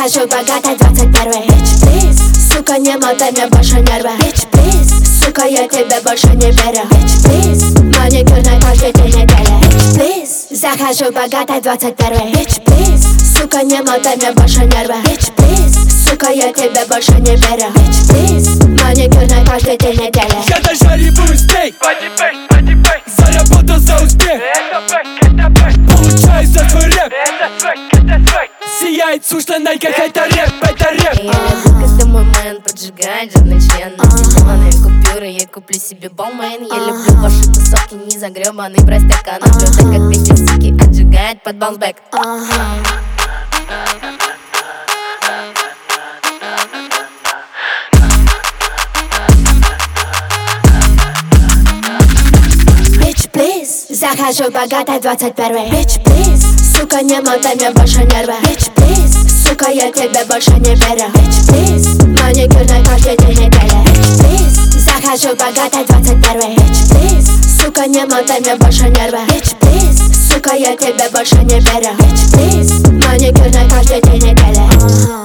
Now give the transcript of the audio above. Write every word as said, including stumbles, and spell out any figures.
Захожу богатой двадцать первый. Bitch, please. Сука, не мотай мне больше нервы. Bitch, please. Сука, я тебе больше не верю. Bitch, please. Маникюр на каждый день недели. Bitch, please. Захожу богатой двадцать первый. Bitch, please. Сука, не мотай мне больше нервы. Bitch, please. Сука, я тебе больше не верю. Bitch, please. Маникюр на каждый день недели. Я дожариваю стейк. Заработал за успех. Получаю за твой рэп. Сияет сушная найка, это рэп, это рэп. Я люблю, когда мой мэн поджигает жирный член. На зеленые купюры я куплю себе бомбейн. Я люблю ваши тусовки, не загребанный брать стакан. Блюдо, как ветер, суки, отжигает под баунсбэк. Bitch, please. Захожу богатой двадцать первый. Bitch, please. Сука, не мотай мне больше нервы. Bitch, please. Сука, я тебе больше не верю. Bitch, please. Маникюр на каждый день недели. Bitch, please. Захожу богатой двадцать первый. Bitch, please. Сука, не мотай мне больше нервы. Bitch, please. Сука, я тебе больше не верю. Bitch, please. Маникюр на каждый день недели.